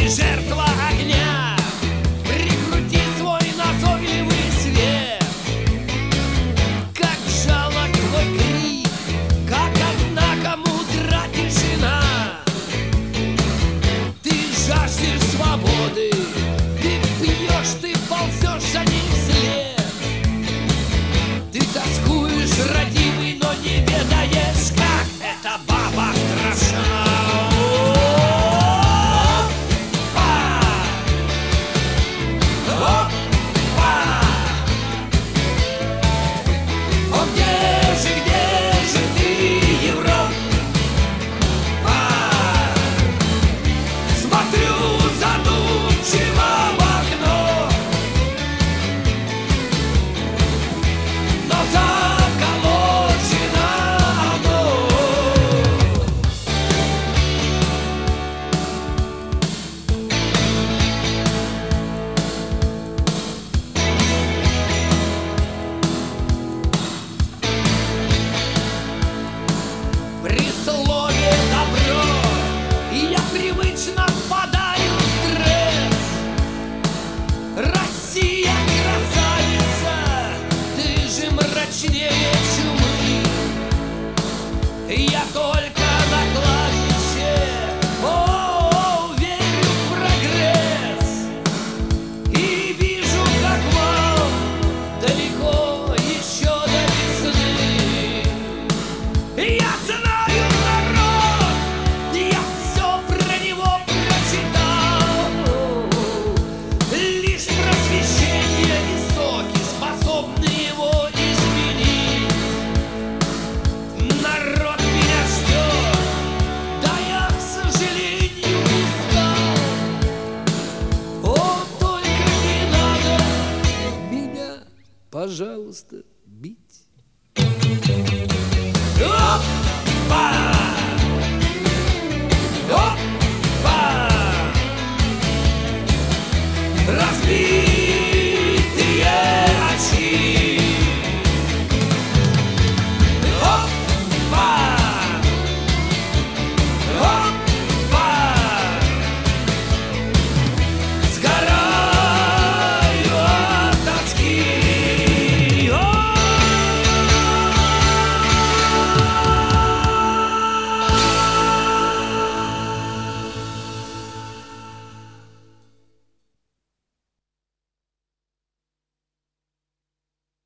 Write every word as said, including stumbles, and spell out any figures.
ты жертва огня, прикрути свой назойливый свет. Как жалок твой крик, как однако мудра тишина. Ты жаждешь свободы, ты пьешь, ты ползешь за ним вслед. Ты тоскуешь, родимый, но не ведаешь, как эта баба страшна. При слове добро я привычно впадаю в стресс. Россия красавица, ты же мрачнее чумы. Я только на кладбище, о, верю в прогресс. И вижу, как вам далеко еще до весны. Я знаю народ, я все про него прочитал. Лишь просвещение и соки способны его изменить. Народ меня ждет, да я, к сожалению, устал. О, только не надо меня, пожалуйста, бить.